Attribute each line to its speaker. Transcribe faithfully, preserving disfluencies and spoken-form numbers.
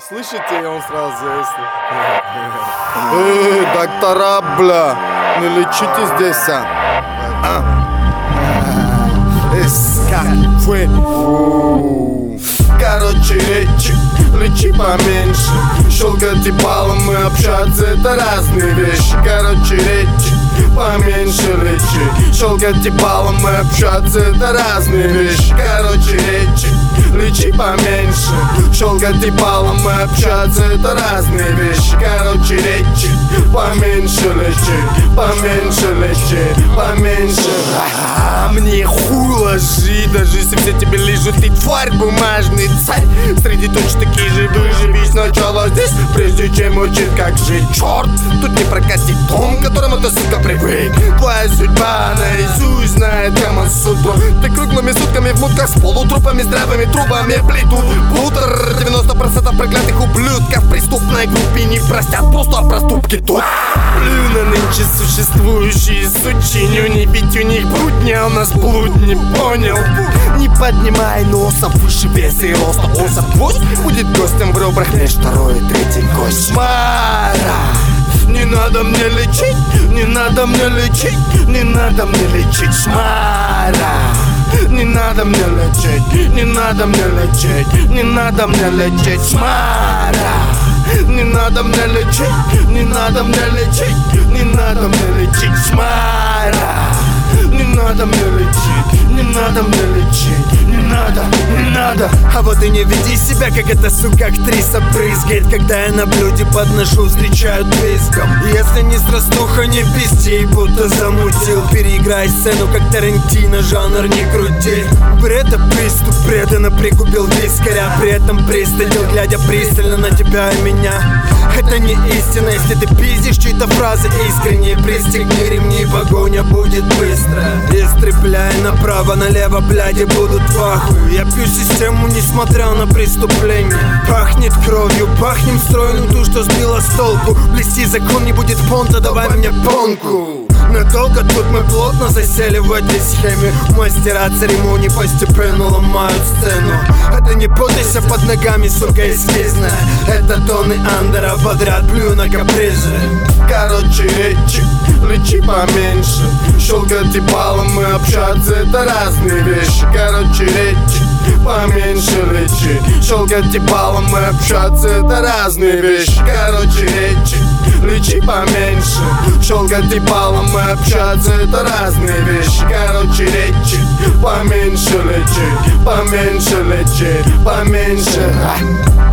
Speaker 1: Слышите, и он сразу заяснил. Эй, доктора, бля, не лечите здесь, а? Короче, речи, лечи поменьше. Щелкать и балом и общаться — это разные вещи. Короче, речи, поменьше лечи. Щелкать и балом и общаться — это разные вещи. Короче, речи, лечи поменьше. Щелкать и балом и общаться — это разные вещи. Короче, речи, поменьше лечи. Поменьше лечи, поменьше. А мне хуй ложи, даже если все тебе лежат. Ты тварь, бумажный царь. Среди точно такие же выживи сначала здесь, прежде чем учить как жить. Черт, тут не прокатит дом, к которому ты, сука, привык. Твоя судьба наизусть знает Камасутру. Ты круглыми сутками в мутках с полутрупами, здравыми трубами плитут. Бутер, девяносто процентов проклятых ублюдков в преступной группе не простят просто проступки тут. Плюю на нынче существующие сучиню. Не бить у них брудня, у нас блуд, не понял. Не поднимай носа выше веса и роста. Он сапвоз будет гостем в ребрах между второй и третий кость. Мара, не надо мне лечить, не надо мне лечить, не надо мне лечить. Шмара, не надо мне лечить, не надо мне лечить, не надо мне лечить. Шмара, не надо мне лечить, не надо мне лечить, не надо мне лечить. Шмара, не надо мне лечить, не надо мне лечить, не надо, не надо.
Speaker 2: А вот и не веди себя, как эта сука актриса брызгает, когда я на блюде подношу, встречают виском. Если не срастуха, не пизди, будто замутил. Переиграй сцену, как Тарантино, жанр не крути. Бред, это приступ, преданно пригубил вискаря, при этом пристыдил, глядя пристально на тебя и меня. Это не истина, если ты пиздишь чьи-то фразы искренне. Пристегни ремни, погоня будет быстро. Истребляй направо-налево, бляди будут в ахуе. Я пью систему, несмотря на преступление. Пахнет кровью, пахнем стройную ту, что сбила с толку. Блести закон, не будет понта, давай мне понку. Надолго тут мы плотно засели в этой схеме. Мастера церемоний постепенно ломают сцену. Это не путайся под ногами, сука, эскизная. Это тонны андера подряд, плюю на капризы.
Speaker 1: Короче, речи, лечи поменьше. Щелкать и балом и общаться — это разные вещи. Короче, речи, поменьше лечи. Щелкать и балом и общаться — это разные вещи. Короче, речи, лечи поменьше. Щелкать и балом и общаться — это разные вещи. Короче, речи, поменьше лечи, поменьше лечи, поменьше.